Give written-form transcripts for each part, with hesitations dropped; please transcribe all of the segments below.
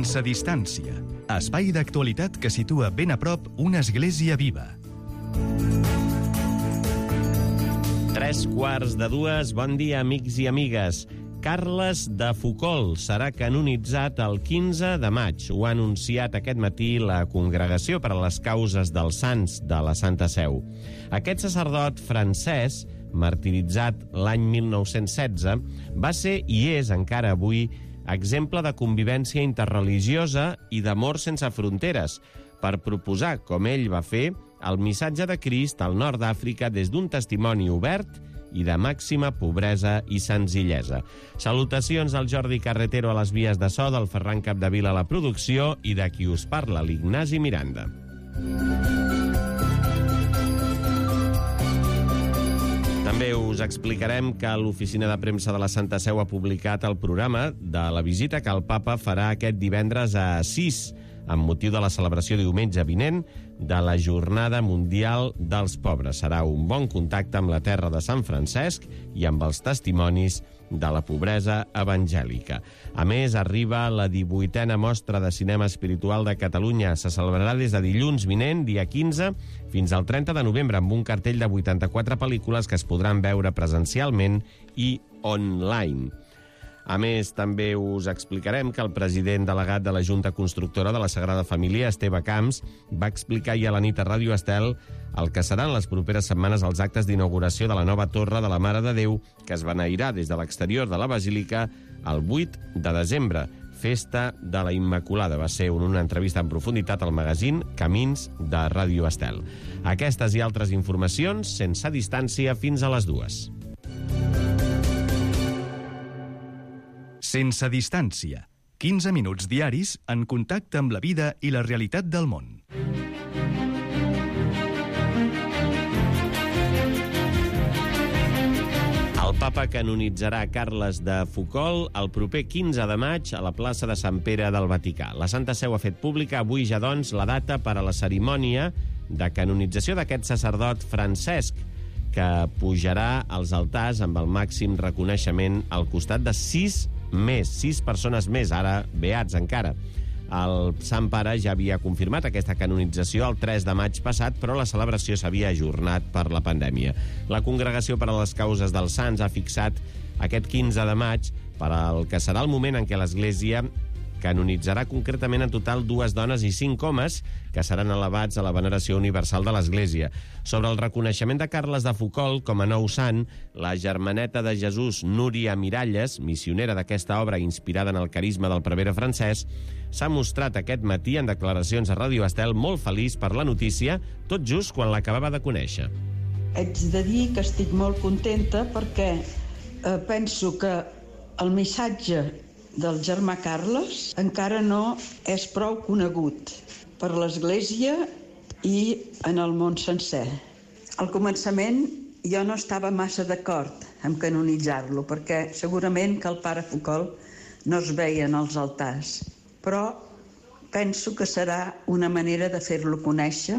Sense distància. Espai d'actualitat que situa ben a prop una església viva. 3:15. Bon dia, amics i amigues. Carles de Foucauld serà canonitzat el 15 de maig. Ho ha anunciat aquest matí la Congregació per a les Causes dels Sants de la Santa Seu. Aquest sacerdot francès, martiritzat l'any 1916, va ser i és encara avui exemple de convivència interreligiosa i d'amor sense fronteres, per proposar, com ell va fer, el missatge de Crist al nord d'Àfrica des d'un testimoni obert i de màxima pobresa i senzillesa. Salutacions al Jordi Carretero a les vies de so, del Ferran Capdevila a la producció i de qui us parla, l'Ignasi Miranda. També us explicarem que l'Oficina de Premsa de la Santa Seu ha publicat el programa de la visita que el Papa farà aquest divendres a Assís, amb motiu de la celebració diumenge vinent de la Jornada Mundial dels Pobres. Serà un bon contacte amb la terra de Sant Francesc i amb els testimonis de la pobresa evangèlica. A més, arriba la 18a Mostra de Cinema Espiritual de Catalunya. Se celebrarà des de dilluns vinent, dia 15, fins al 30 de novembre, amb un cartell de 84 pel·lícules que es podran veure presencialment i online. A més, també us explicarem que el president delegat de la Junta Constructora de la Sagrada Família, Esteve Camps, va explicar ahir a la nit a Ràdio Estel el que seran les properes setmanes els actes d'inauguració de la nova Torre de la Mare de Déu, que es beneirà des de l'exterior de la Basílica el 8 de desembre, Festa de la Immaculada. Va ser una entrevista en profunditat al magazín Camins de Ràdio Estel. Aquestes i altres informacions sense distància fins a les 2. Sense distància. 15 minuts diaris en contacte amb la vida i la realitat del món. El Papa canonitzarà Carles de Foucauld el proper 15 de maig a la plaça de Sant Pere del Vaticà. La Santa Seu ha fet pública avui ja, doncs, la data per a la cerimònia de canonització d'aquest sacerdot Francesc, que pujarà als altars amb el màxim reconeixement al costat de 6 persones més, ara beats encara. El Sant Pare ja havia confirmat aquesta canonització el 3 de maig passat, però la celebració s'havia ajornat per la pandèmia. La Congregació per a les Causes dels Sants ha fixat aquest 15 de maig per al que serà el moment en què l'Església canonitzarà concretament en total 2 dones i 5 homes que seran elevats a la veneració universal de l'Església. Sobre el reconeixement de Carles de Foucauld com a nou sant, la germaneta de Jesús, Núria Miralles, missionera d'aquesta obra inspirada en el carisma del prevere francès, s'ha mostrat aquest matí en declaracions a Ràdio Estel molt feliç per la notícia, tot just quan l'acabava de conèixer. Haig de dir que estic molt contenta perquè penso que el missatge del germà Carles encara no és prou conegut per l'Església i en el món sencer. Al començament jo no estava massa d'acord amb canonitzar-lo, perquè segurament que el pare Foucauld no es veia en els altars, però penso que serà una manera de fer-lo conèixer,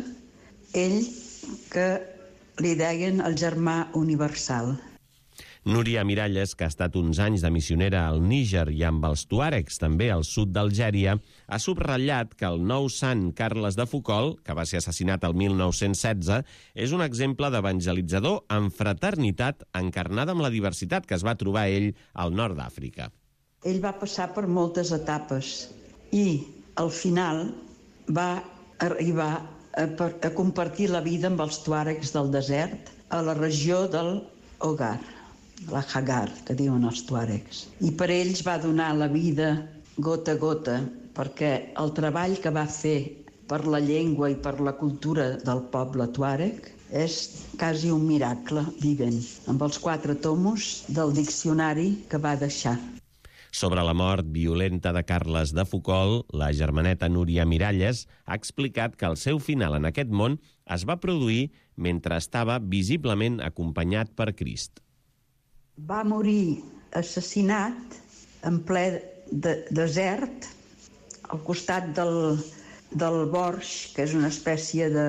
ell que li deien el germà universal. Núria Miralles, que ha estat uns anys de missionera al Níger i amb els tuàregs també al sud d'Algèria, ha subratllat que el nou sant Carles de Foucauld, que va ser assassinat el 1916, és un exemple d'evangelitzador amb fraternitat encarnada amb la diversitat que es va trobar ell al nord d'Àfrica. Ell va passar per moltes etapes i al final va arribar a compartir la vida amb els tuàregs del desert a la regió del Hogar, la Hagar, que diuen els tuàregs. I per ells va donar la vida gota a gota, perquè el treball que va fer per la llengua i per la cultura del poble tuàreg és quasi un miracle vivent, amb els 4 tomos del diccionari que va deixar. Sobre la mort violenta de Carles de Foucauld, la germaneta Núria Miralles ha explicat que el seu final en aquest món es va produir mentre estava visiblement acompanyat per Crist. Va morir assassinat en ple desert al costat del Borj, que és una espècie de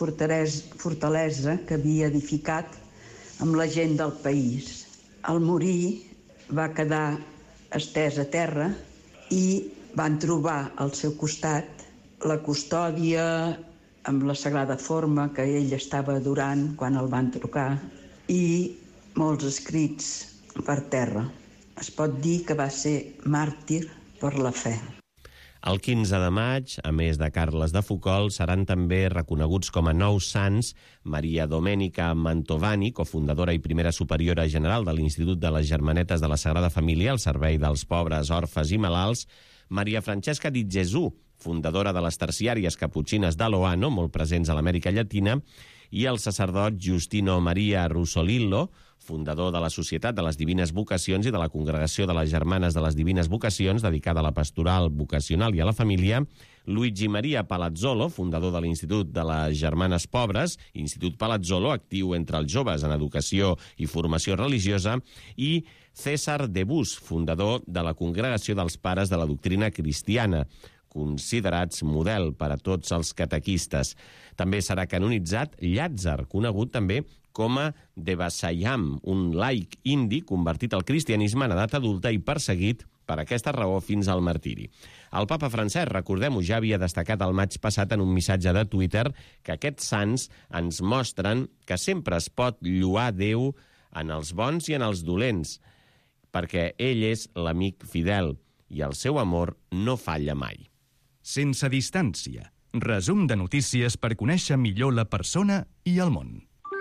fortalesa que havia edificat amb la gent del país. Al morir va quedar estès a terra i van trobar al seu costat la custòdia amb la sagrada forma que ell estava adorant quan el van trucar i molts escrits per terra. Es pot dir que va ser màrtir per la fe. El 15 de maig, a més de Carles de Foucault, seran també reconeguts com a nous sants Maria Domenica Mantovani, cofundadora i primera superiora general de l'Institut de les Germanetes de la Sagrada Família al servei dels pobres, orfes i malalts, Maria Francesca Di Gesù, fundadora de les terciàries caputxines de Loano, molt presents a l'Amèrica Llatina, i el sacerdot Giustino Maria Russolillo, fundador de la Societat de les Divines Vocacions i de la Congregació de les Germanes de les Divines Vocacions, dedicada a la pastoral vocacional i a la família, Luigi Maria Palazzolo, fundador de l'Institut de les Germanes Pobres, Institut Palazzolo, actiu entre els joves en educació i formació religiosa, i César de Bus, fundador de la Congregació dels Pares de la Doctrina Cristiana, considerats model per a tots els catequistes. També serà canonitzat Llàtzer, conegut també com a Devasayam, un laic indi convertit al cristianisme en edat adulta i perseguit per aquesta raó fins al martiri. El papa Francesc, recordem-ho, ja havia destacat el maig passat en un missatge de Twitter que aquests sants ens mostren que sempre es pot lloar Déu en els bons i en els dolents, perquè ell és l'amic fidel i el seu amor no falla mai. Sense distància. Resum de notícies per conèixer millor la persona i el món.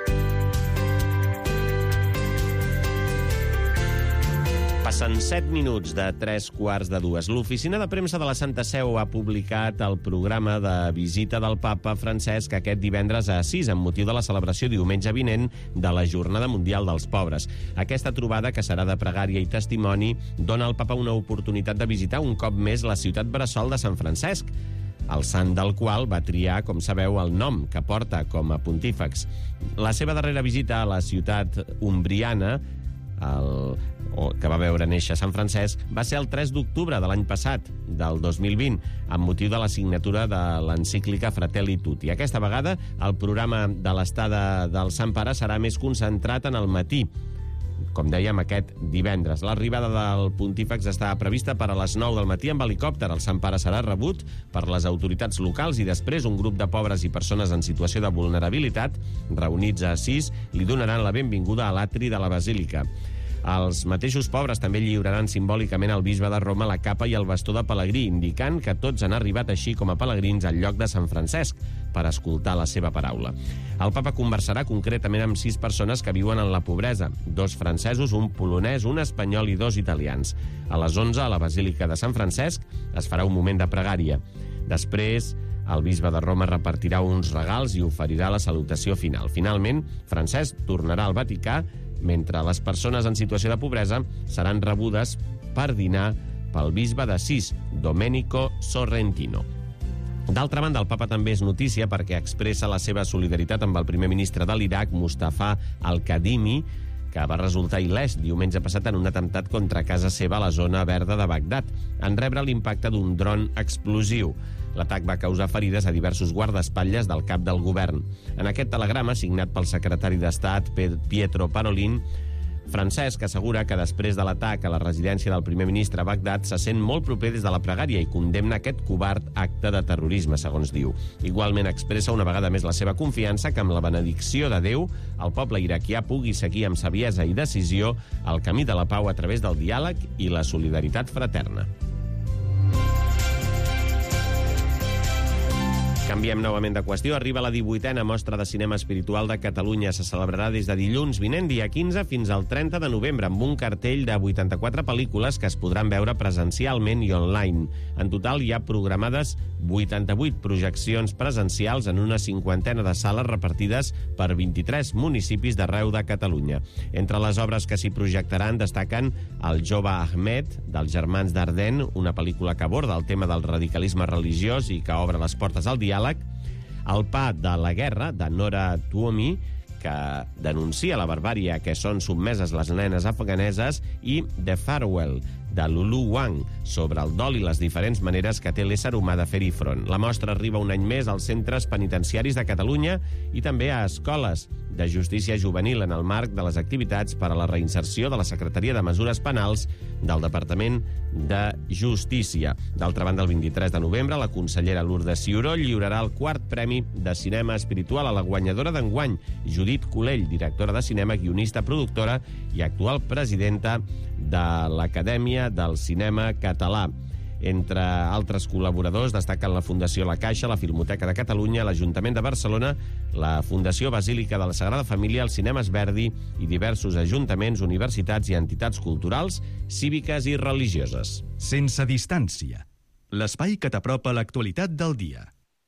Passen 7 minuts de 3:15. L'oficina de premsa de la Santa Seu ha publicat el programa de visita del papa Francesc aquest divendres a Assís, amb motiu de la celebració diumenge vinent de la Jornada Mundial dels Pobres. Aquesta trobada, que serà de pregària i testimoni, dona al papa una oportunitat de visitar un cop més la ciutat bressol de Sant Francesc, el sant del qual va triar, com sabeu, el nom que porta com a pontífex. La seva darrera visita a la ciutat umbriana, que va veure néixer Sant Francesc, va ser el 3 d'octubre de l'any passat, del 2020, amb motiu de la signatura de l'encíclica Fratelli Tutti. Aquesta vegada, el programa de l'estada del Sant Pare serà més concentrat en el matí, com dèiem, aquest divendres. L'arribada del pontífex està prevista per a les 9 del matí amb helicòpter. El Sant Pare serà rebut per les autoritats locals i després un grup de pobres i persones en situació de vulnerabilitat, reunits a Assís, li donaran la benvinguda a l'atri de la Basílica. Els mateixos pobres també lliuraran simbòlicament al bisbe de Roma la capa i el bastó de pelegrí, indicant que tots han arribat així com a pelegrins al lloc de Sant Francesc per escoltar la seva paraula. El papa conversarà concretament amb 6 persones que viuen en la pobresa, 2 francesos, un polonès, un espanyol i 2 italians. A les 11, a la Basílica de Sant Francesc, es farà un moment de pregària. Després, el bisbe de Roma repartirà uns regals i oferirà la salutació final. Finalment, Francesc tornarà al Vaticà, mentre les persones en situació de pobresa seran rebudes per dinar pel bisbe d'Assís, Domenico Sorrentino. D'altra banda, el papa també és notícia perquè expressa la seva solidaritat amb el primer ministre de l'Iraq, Mustafa al-Kadhimi, que va resultar il·lès diumenge passat en un atemptat contra casa seva a la zona verda de Bagdad, en rebre l'impacte d'un dron explosiu. L'atac va causar ferides a diversos guardaespatlles del cap del govern. En aquest telegrama, signat pel secretari d'Estat, Pietro Parolin, Francesc assegura que després de l'atac a la residència del primer ministre a Bagdad se sent molt proper des de la pregària i condemna aquest covard acte de terrorisme, segons diu. Igualment expressa una vegada més la seva confiança que amb la benedicció de Déu el poble iraquià pugui seguir amb saviesa i decisió el camí de la pau a través del diàleg i la solidaritat fraterna. Canviem novament de qüestió. Arriba la 18a Mostra de Cinema Espiritual de Catalunya. Se celebrarà des de dilluns vinent, dia 15, fins al 30 de novembre, amb un cartell de 84 pel·lícules que es podran veure presencialment i online. En total hi ha programades 88 projeccions presencials en una 50ena de sales repartides per 23 municipis d'arreu de Catalunya. Entre les obres que s'hi projectaran destaquen El jove Ahmed, dels germans Dardenne, una pel·lícula que aborda el tema del radicalisme religiós i que obre les portes al diàleg, El pa de la guerra, de Nora Twomey, que denuncia la barbària que són sotmeses les nenes afganeses, i The Farewell, de Lulu Wang sobre el dol i les diferents maneres que té l'ésser humà de fer-hi front. La mostra arriba un any més als centres penitenciaris de Catalunya i també a escoles de justícia juvenil en el marc de les activitats per a la reinserció de la Secretaria de Mesures Penals del Departament de Justícia. D'altra banda, el 23 de novembre, la consellera Lourdes Ciuró lliurarà el 4è Premi de Cinema Espiritual a la guanyadora d'enguany, Judit Colell, directora de cinema, guionista, productora i actual presidenta de l'Acadèmia del Cinema Català. Entre altres col·laboradors destaquen la Fundació La Caixa, la Filmoteca de Catalunya, l'Ajuntament de Barcelona, la Fundació Basílica de la Sagrada Família, el Cinemes Verdi i diversos ajuntaments, universitats i entitats culturals, cíviques i religioses. Sense distància. L'espai que t'apropa l'actualitat del dia.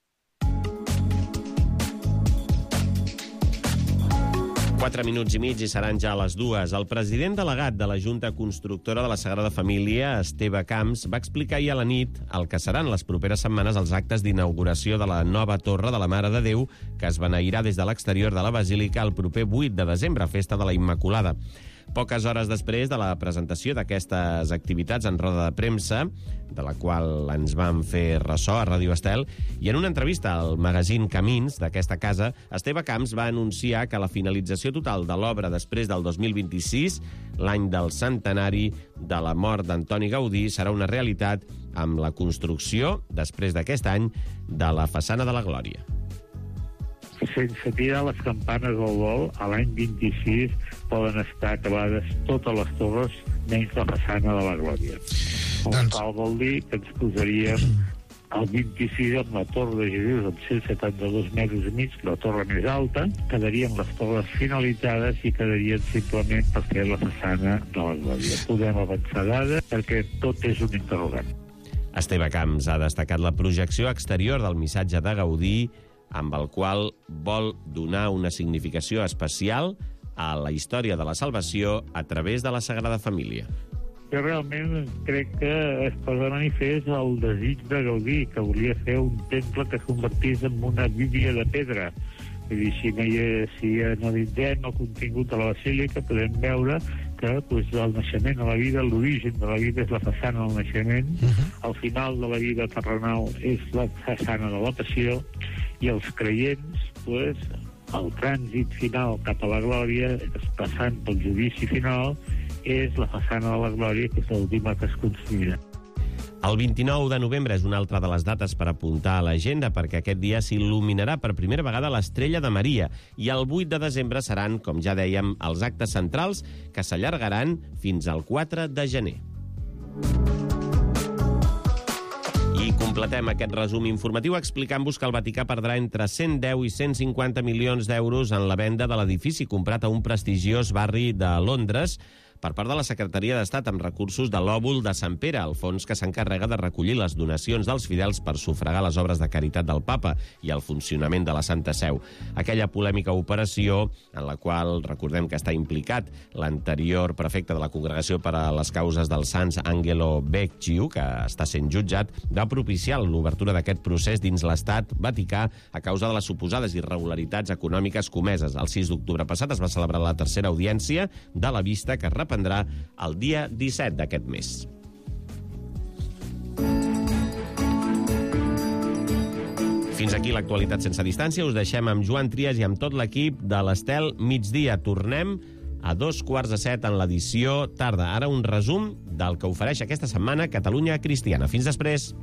Quatre minuts i mig i seran ja a les 2. El president delegat de la Junta Constructora de la Sagrada Família, Esteve Camps, va explicar ahir a la nit el que seran les properes setmanes els actes d'inauguració de la nova Torre de la Mare de Déu, que es beneirà des de l'exterior de la Basílica el proper 8 de desembre, festa de la Immaculada. Poques hores després de la presentació d'aquestes activitats en roda de premsa, de la qual ens vam fer ressò a Ràdio Estel, i en una entrevista al magazín Camins d'aquesta casa, Esteve Camps va anunciar que la finalització total de l'obra després del 2026, l'any del centenari de la mort d'Antoni Gaudí, serà una realitat amb la construcció, després d'aquest any, de la façana de la Glòria. Sense tirar les campanes al vol, a l'any 26 poden estar acabades totes les torres menys la façana de la Glòria. Vol dir que ens posaríem el 26 amb la Torre de Jesús amb 172 metres i mig, la torre més alta, quedarien les torres finalitzades i quedarien simplement per fer la façana de la Glòria. Podem avançar dades perquè tot és un interrogant. Esteve Camps ha destacat la projecció exterior del missatge de Gaudí, amb el qual vol donar una significació especial a la història de la salvació a través de la Sagrada Família. Jo realment crec que es posa de manifest el desig de Gaudí, que volia fer un temple que es convertís en una bíblia de pedra. Vull dir, si analitzem el contingut de la basílica, podem veure que el naixement de la vida, l'origen de la vida és la façana del naixement, el final de la vida terrenal és la façana de la passió, i els creients, el trànsit final cap a la glòria, passant pel judici final, és la façana de la glòria, que és l'última que es construirà. El 29 de novembre és una altra de les dates per apuntar a l'agenda, perquè aquest dia s'il·luminarà per primera vegada l'Estrella de Maria, i el 8 de desembre seran, com ja dèiem, els actes centrals, que s'allargaran fins al 4 de gener. I completem aquest resum informatiu explicant-vos que el Vaticà perdrà entre 110 i 150 milions d'euros en la venda de l'edifici comprat a un prestigiós barri de Londres per part de la Secretaria d'Estat amb recursos de l'Òbol de Sant Pere, el fons que s'encarrega de recollir les donacions dels fidels per sufragar les obres de caritat del Papa i el funcionament de la Santa Seu. Aquella polèmica operació, en la qual recordem que està implicat l'anterior prefecte de la Congregació per a les Causes dels Sants, Angelo Becciu, que està sent jutjat, va propiciar l'obertura d'aquest procés dins l'Estat Vaticà a causa de les suposades irregularitats econòmiques comeses. El 6 d'octubre passat es va celebrar la tercera audiència de la vista, que reprendrà el dia 17 d'aquest mes. Fins aquí l'actualitat sense distància. Us deixem amb Joan Trias i amb tot l'equip de l'Estel Migdia. Tornem a 2:45 en l'edició tarda. Ara un resum del que ofereix aquesta setmana Catalunya Cristiana. Fins després.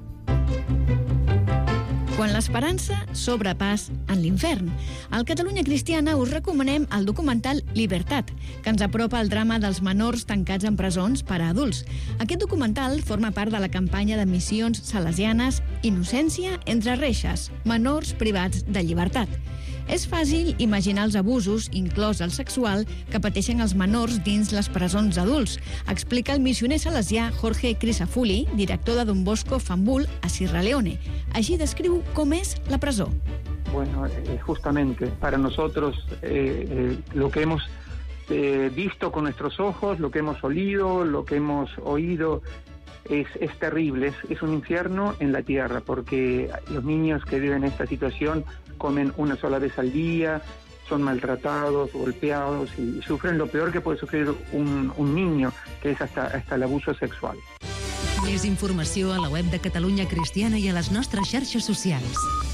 Quan l'esperança s'obre pas en l'infern. Al Catalunya Cristiana us recomanem el documental Libertat, que ens apropa al drama dels menors tancats en presons per a adults. Aquest documental forma part de la campanya de missions salesianes Innocència entre reixes, menors privats de llibertat. És fàcil imaginar els abusos, inclòs el sexual, que pateixen els menors dins les presons adults, explica el missioner salesià Jorge Crisafulli, director de Don Bosco Fambul a Sierra Leone. Així descriu com és la presó. Bueno, justamente para nosotros lo que hemos visto con nuestros ojos, lo que hemos olido, lo que hemos oído es terrible, es un infierno en la tierra, porque los niños que viven esta situación comen una sola vez al día, son maltratados, golpeados y sufren lo peor que puede sufrir un niño, que es hasta el abuso sexual. Més informació a la web de Catalunya Cristiana i a les nostres xarxes socials.